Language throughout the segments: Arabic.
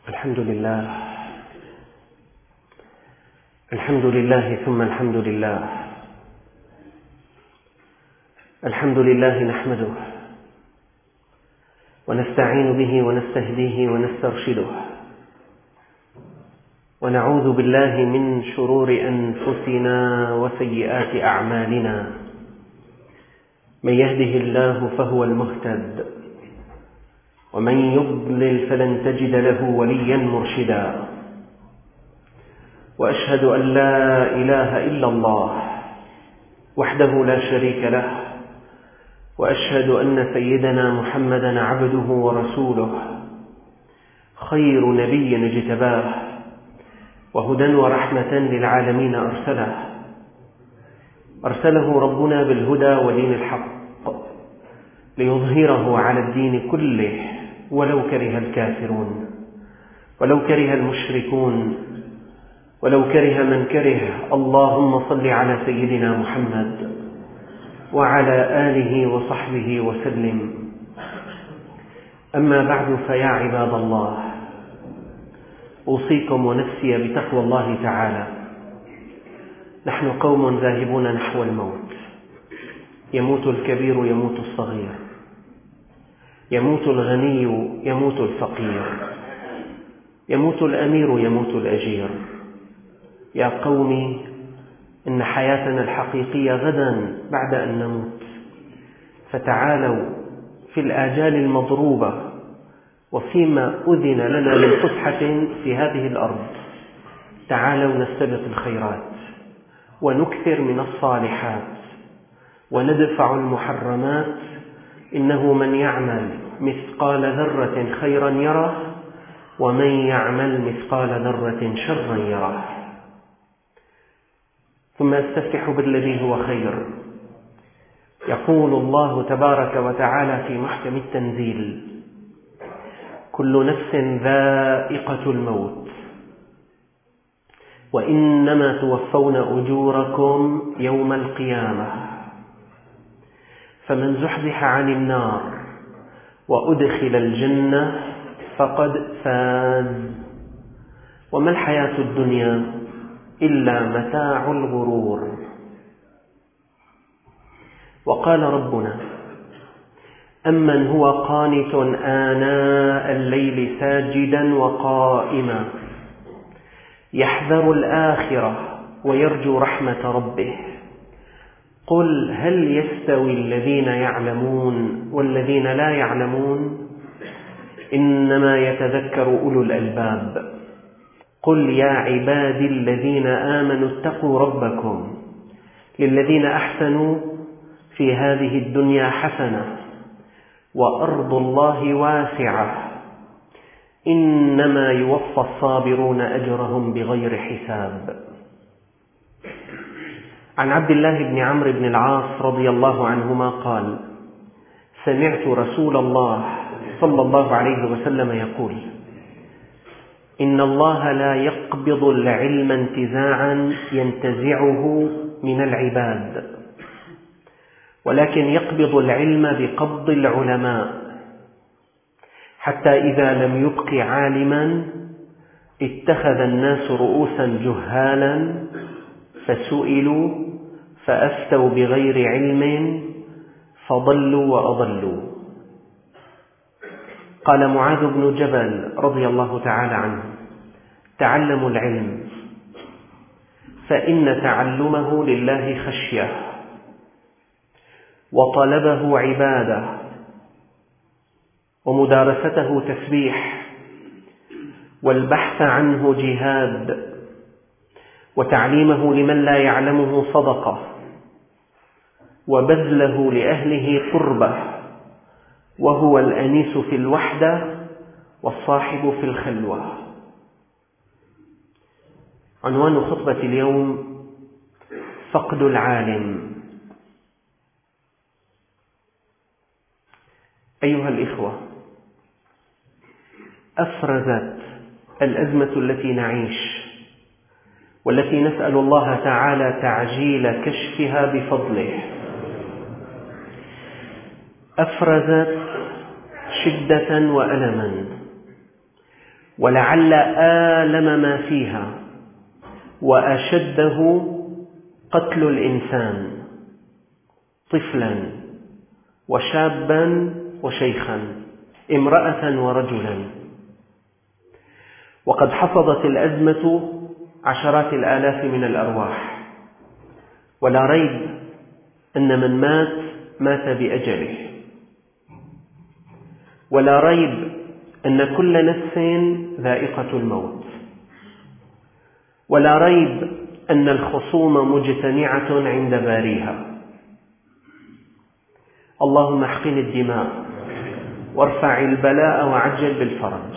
الحمد لله ثم الحمد لله. الحمد لله نحمده ونستعين به ونستهديه ونسترشده، ونعوذ بالله من شرور أنفسنا وسيئات أعمالنا. من يهده الله فهو المهتد، ومن يضلل فلن تجد له وليا مرشدا. وأشهد أن لا إله إلا الله وحده لا شريك له، وأشهد أن سيدنا محمدا عبده ورسوله، خير نبي اجتباه، وهدى ورحمة للعالمين أرسله ربنا بالهدى ودين الحق ليظهره على الدين كله ولو كره الكافرون، ولو كره المشركون، ولو كره من كره. اللهم صل على سيدنا محمد وعلى آله وصحبه وسلم. أما بعد، فيا عباد الله، أوصيكم ونفسي بتقوى الله تعالى. نحن قوم ذاهبون نحو الموت، يموت الكبير يموت الصغير، يموت الغني يموت الفقير، يموت الأمير يموت الأجير. يا قومي، إن حياتنا الحقيقية غدا بعد أن نموت، فتعالوا في الآجال المضروبة وفيما أذن لنا من فسحة في هذه الأرض، تعالوا نستبق الخيرات ونكثر من الصالحات وندفع المحرمات. إنه من يعمل مثقال ذرة خيرا يره، ومن يعمل مثقال ذرة شرا يره. ثم استفتح بالذي هو خير. يقول الله تبارك وتعالى في محكم التنزيل: كل نفس ذائقة الموت، وإنما توفون أجوركم يوم القيامة، فمن زحزح عن النار وأدخل الجنة فقد فاز، وما الحياة الدنيا إلا متاع الغرور. وقال ربنا: أمن هو قانت آناء الليل ساجدا وقائما يحذر الآخرة ويرجو رحمة ربه، قل هل يستوي الذين يعلمون والذين لا يعلمون؟ إنما يتذكر أولو الألباب. قل يا عبادي الذين آمنوا اتقوا ربكم للذين أحسنوا في هذه الدنيا حسنة وأرض الله واسعة، إنما يوفى الصابرون أجرهم بغير حساب. عن عبد الله بن عمرو بن العاص رضي الله عنهما قال: سمعت رسول الله صلى الله عليه وسلم يقول: إن الله لا يقبض العلم انتزاعا ينتزعه من العباد، ولكن يقبض العلم بقبض العلماء، حتى إذا لم يبق عالما اتخذ الناس رؤوسا جهالا فسئلوا فأفتوا بغير علم فضلوا وأضلوا. قال معاذ بن جبل رضي الله تعالى عنه: تعلموا العلم، فإن تعلمه لله خشية، وطلبه عبادة، ومدارسته تسبيح، والبحث عنه جهاد، وتعليمه لمن لا يعلمه صدقة، وبذله لأهله قربة، وهو الأنيس في الوحدة والصاحب في الخلوة. عنوان خطبة اليوم: فقد العالم. أيها الإخوة، أفرزت الأزمة التي نعيش والتي نسأل الله تعالى تعجيل كشفها بفضله، أفرزت شدة وألما، ولعل آلم ما فيها وأشده قتل الإنسان طفلا وشابا وشيخا، امرأة ورجلا. وقد حصدت الأزمة عشرات الآلاف من الأرواح، ولا ريب أن من مات بأجله، ولا ريب أن كل نفس ذائقة الموت، ولا ريب أن الخصوم مجتمعة عند باريها. اللهم احقن الدماء وارفع البلاء وعجل بالفرج.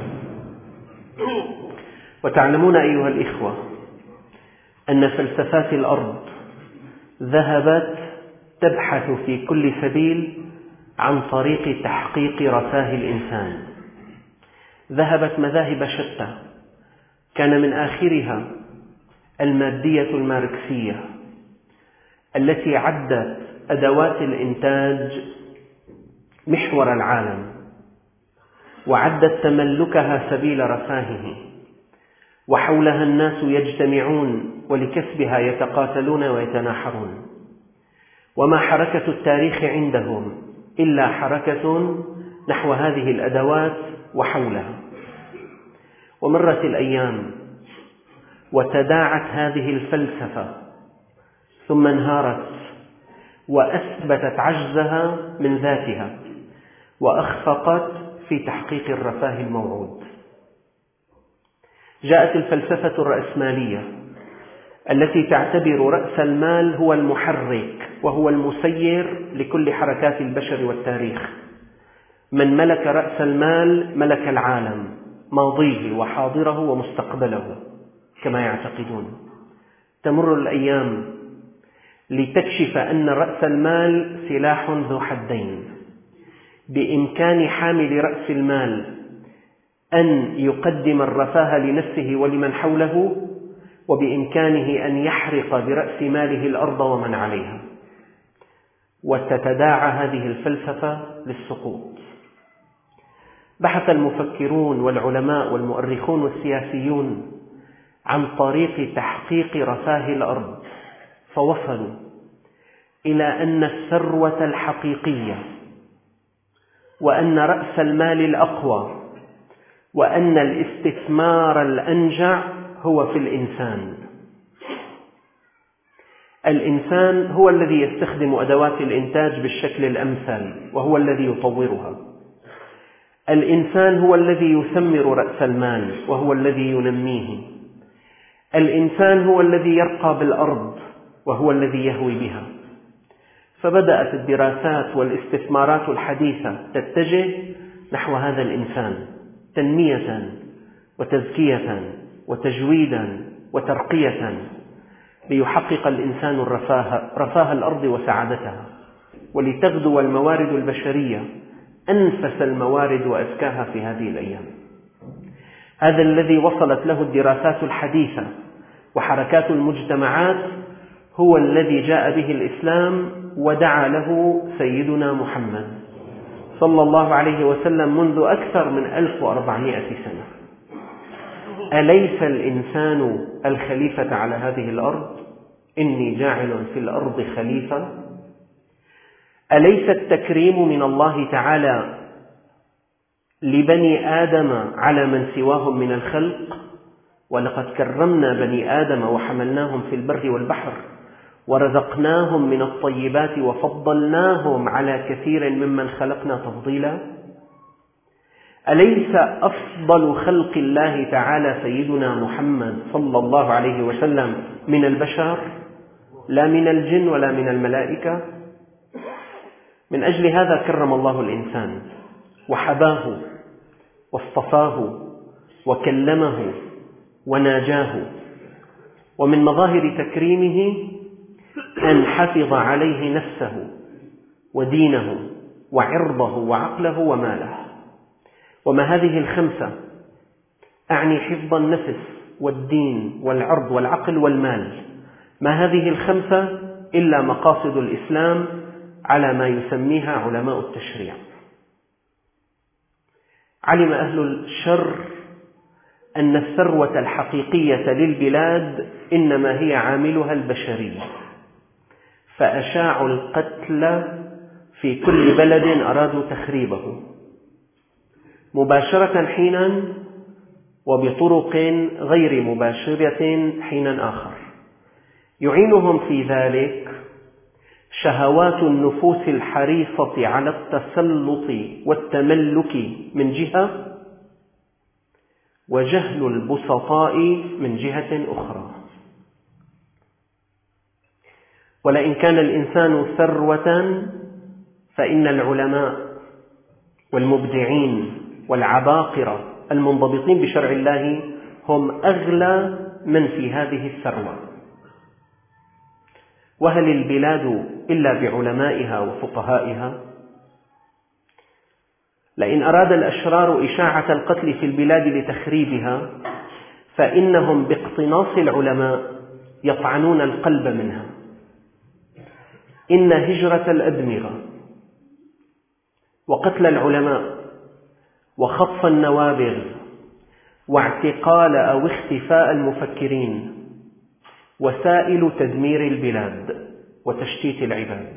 وتعلمون أيها الإخوة أن فلسفات الأرض ذهبت تبحث في كل سبيل عن طريق تحقيق رفاه الإنسان. ذهبت مذاهب شتى، كان من آخرها المادية الماركسية التي عدت أدوات الإنتاج محور العالم، وعدت تملكها سبيل رفاهه، وحولها الناس يجتمعون ولكسبها يتقاتلون ويتناحرون. وما حركة التاريخ عندهم إلا حركة نحو هذه الأدوات وحولها. ومرت الأيام وتداعت هذه الفلسفة، ثم انهارت وأثبتت عجزها من ذاتها، وأخفقت في تحقيق الرفاه الموعود. جاءت الفلسفة الرأسمالية التي تعتبر رأس المال هو المحرك وهو المسير لكل حركات البشر والتاريخ. من ملك رأس المال ملك العالم، ماضيه وحاضره ومستقبله كما يعتقدون. تمر الأيام لتكشف أن رأس المال سلاح ذو حدين، بإمكان حامل رأس المال أن يقدم الرفاه لنفسه ولمن حوله، وبإمكانه أن يحرق برأس ماله الأرض ومن عليها. وتتداعى هذه الفلسفة للسقوط. بحث المفكرون والعلماء والمؤرخون والسياسيون عن طريق تحقيق رفاه الأرض، فوصلوا إلى أن الثروة الحقيقية وأن رأس المال الأقوى وأن الاستثمار الأنجع هو في الإنسان. الإنسان هو الذي يستخدم أدوات الإنتاج بالشكل الأمثل، وهو الذي يطورها. الإنسان هو الذي يثمر رأس المال، وهو الذي ينميه. الإنسان هو الذي يرقى بالأرض، وهو الذي يهوي بها. فبدأت الدراسات والاستثمارات الحديثة تتجه نحو هذا الإنسان، تنمية وتزكية وتجويدا وترقية، ليحقق الإنسان رفاه الأرض وسعادتها، ولتغدو الموارد البشرية أنفس الموارد وأزكاها في هذه الأيام. هذا الذي وصلت له الدراسات الحديثة وحركات المجتمعات هو الذي جاء به الإسلام ودعا له سيدنا محمد صلى الله عليه وسلم منذ أكثر من 1400 سنة. أليس الإنسان الخليفة على هذه الأرض؟ إني جاعل في الأرض خليفة. أليس التكريم من الله تعالى لبني آدم على من سواهم من الخلق؟ ولقد كرمنا بني آدم وحملناهم في البر والبحر ورزقناهم من الطيبات وفضلناهم على كثير ممن خلقنا تفضيلا. أليس أفضل خلق الله تعالى سيدنا محمد صلى الله عليه وسلم من البشر، لا من الجن ولا من الملائكة؟ من أجل هذا كرم الله الإنسان وحباه واصطفاه وكلمه وناجاه. ومن مظاهر تكريمه أن حفظ عليه نفسه ودينه وعرضه وعقله وماله. وما هذه الخمسة، أعني حفظ النفس والدين والعرض والعقل والمال، ما هذه الخمسة إلا مقاصد الإسلام على ما يسميها علماء التشريع. علم أهل الشر أن الثروة الحقيقية للبلاد إنما هي عاملها البشري، فأشاعوا القتل في كل بلد أرادوا تخريبه مباشرة حينا، وبطرق غير مباشرة حينا آخر. يعينهم في ذلك شهوات النفوس الحريصة على التسلط والتملك من جهة، وجهل البسطاء من جهة أخرى. ولئن كان الإنسان ثروة فإن العلماء والمبدعين والعباقرة المنضبطين بشرع الله هم أغلى من في هذه الثروة. وهل البلاد إلا بعلمائها وفقهائها؟ لئن أراد الأشرار إشاعة القتل في البلاد لتخريبها فإنهم باقتناص العلماء يطعنون القلب منها. إن هجرة الأدمغة وقتل العلماء وخطف النوابغ واعتقال أو اختفاء المفكرين وسائل تدمير البلاد وتشتيت العباد.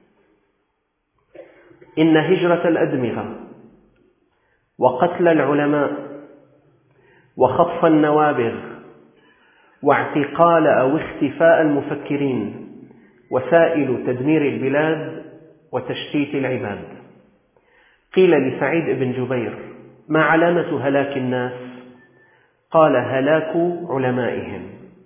إن هجرة الأدمغة وقتل العلماء وخطف النوابغ واعتقال أو اختفاء المفكرين وسائل تدمير البلاد وتشتيت العباد. قيل لسعيد بن جبير: ما علامة هلاك الناس؟ قال: هلاك علمائهم.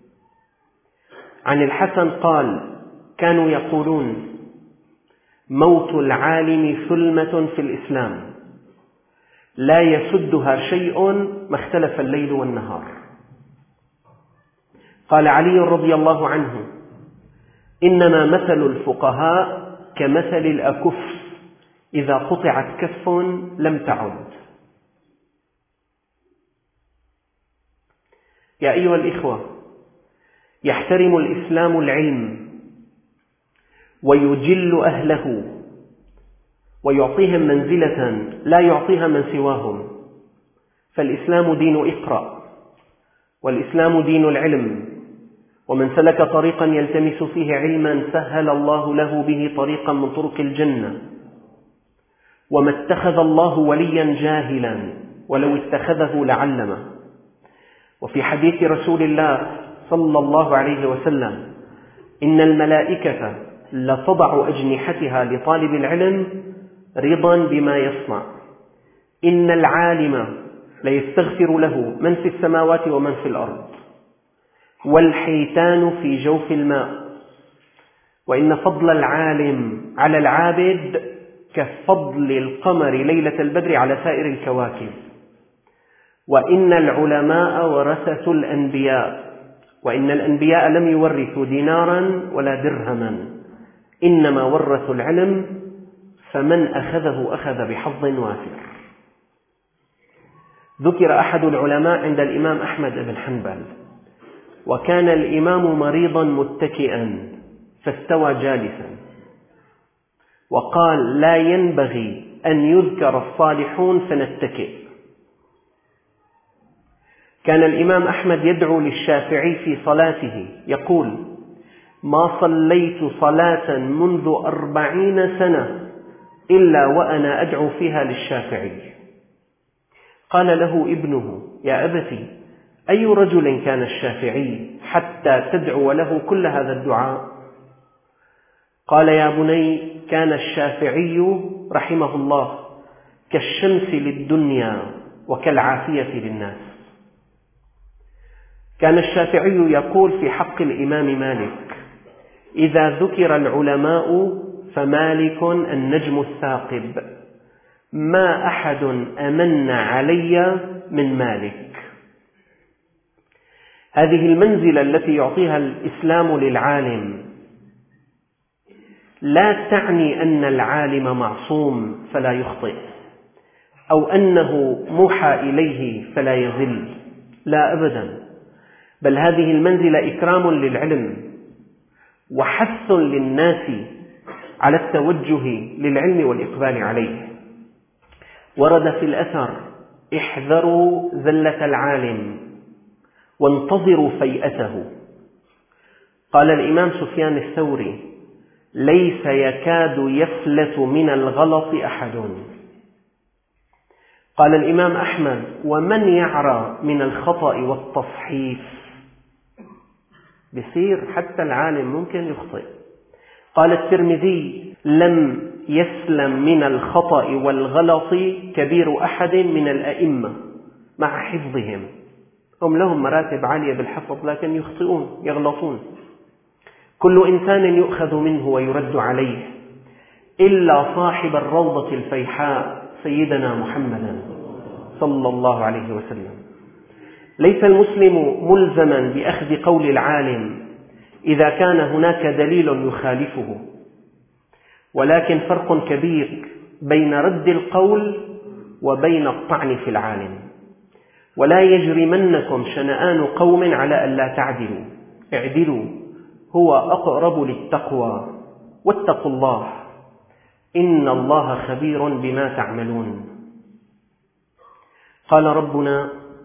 عن الحسن قال: كانوا يقولون: موت العالم ثلمة في الإسلام لا يسدها شيء ما اختلف الليل والنهار. قال علي رضي الله عنه: إنما مثل الفقهاء كمثل الأكف إذا قطعت كف لم تعد. يا أيها الإخوة، يحترم الإسلام العلم ويجل أهله ويعطيهم منزلة لا يعطيها من سواهم، فالإسلام دين اقرأ، والإسلام دين العلم، ومن سلك طريقا يلتمس فيه علما سهل الله له به طريقا من طرق الجنة. وما اتخذ الله وليا جاهلا ولو اتخذه لعلمه. وفي حديث رسول الله صلى الله عليه وسلم: إن الملائكة لتضع أجنحتها لطالب العلم رضا بما يصنع. إن العالم ليستغفر له من في السماوات ومن في الأرض، والحيتان في جوف الماء. وإن فضل العالم على العابد كفضل القمر ليلة البدر على سائر الكواكب. وإن العلماء ورثة الأنبياء، وإن الأنبياء لم يورثوا دينارا ولا درهما، إنما ورثوا العلم، فمن أخذه أخذ بحظ وافر. ذكر أحد العلماء عند الإمام أحمد بن حنبل، وكان الإمام مريضا متكئا فاستوى جالسا، وقال: لا ينبغي أن يذكر الصالحون فنتكئ. كان الإمام أحمد يدعو للشافعي في صلاته يقول: ما صليت صلاة منذ 40 سنة إلا وأنا أدعو فيها للشافعي. قال له ابنه: يا أبتي، أي رجل كان الشافعي حتى تدعو له كل هذا الدعاء؟ قال: يا بني، كان الشافعي رحمه الله كالشمس للدنيا وكالعافية للناس. كان الشافعي يقول في حق الإمام مالك: إذا ذكر العلماء فمالك النجم الثاقب، ما أحد أمن علي من مالك. هذه المنزلة التي يعطيها الإسلام للعالم لا تعني أن العالم معصوم فلا يخطئ، أو أنه موحى إليه فلا يذل، لا أبدا، بل هذه المنزلة إكرام للعلم وحث للناس على التوجه للعلم والإقبال عليه. ورد في الأثر احذروا زلة العالم وانتظروا فيئته. قال الإمام سفيان الثوري: ليس يكاد يفلت من الغلط أحد. قال الإمام أحمد: ومن يعرى من الخطأ والتصحيف؟ بصير حتى العالم ممكن يخطئ. قال الترمذي: لم يسلم من الخطأ والغلط كبير أحد من الأئمة مع حفظهم. هم لهم مراتب عالية بالحفظ لكن يخطئون يغلطون. كل إنسان يؤخذ منه ويرد عليه إلا صاحب الروضة الفيحاء سيدنا محمدا صلى الله عليه وسلم. ليس المسلم ملزما بأخذ قول العالم إذا كان هناك دليل يخالفه، ولكن فرق كبير بين رد القول وبين الطعن في العالم. ولا يجرمنكم شنآن قوم على ألا تعدلوا، اعدلوا هو أقرب للتقوى، واتقوا الله إن الله خبير بما تعملون. قال ربنا: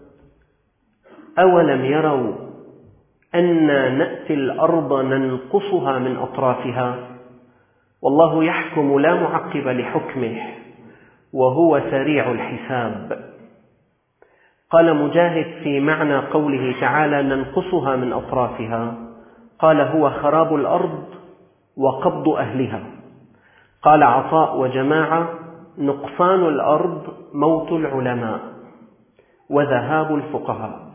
أولم يروا أنا نأتي الأرض ننقصها من أطرافها والله يحكم لا معقب لحكمه وهو سريع الحساب. قال مجاهد في معنى قوله تعالى ننقصها من أطرافها، قال هو خراب الأرض وقبض أهلها. قال عطاء وجماعة: نقصان الأرض موت العلماء وذهاب الفقهاء.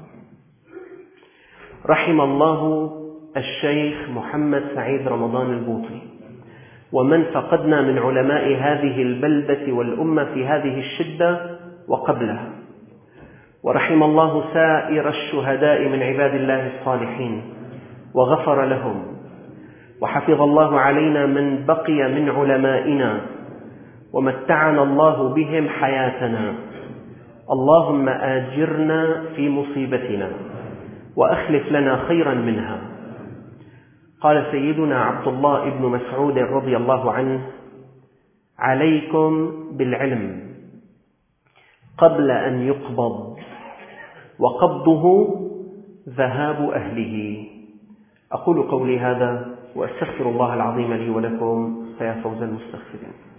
رحم الله الشيخ محمد سعيد رمضان البوطي ومن فقدنا من علماء هذه البلدة والأمة في هذه الشدة وقبلها، ورحم الله سائر الشهداء من عباد الله الصالحين وغفر لهم، وحفظ الله علينا من بقي من علمائنا ومتعنا الله بهم حياتنا. اللهم آجرنا في مصيبتنا وأخلف لنا خيرا منها. قال سيدنا عبد الله بن مسعود رضي الله عنه: عليكم بالعلم قبل أن يقبض، وقبضه ذهاب أهله. أقول قولي هذا وأستغفر الله العظيم لي ولكم، فيا فوز المستغفرين.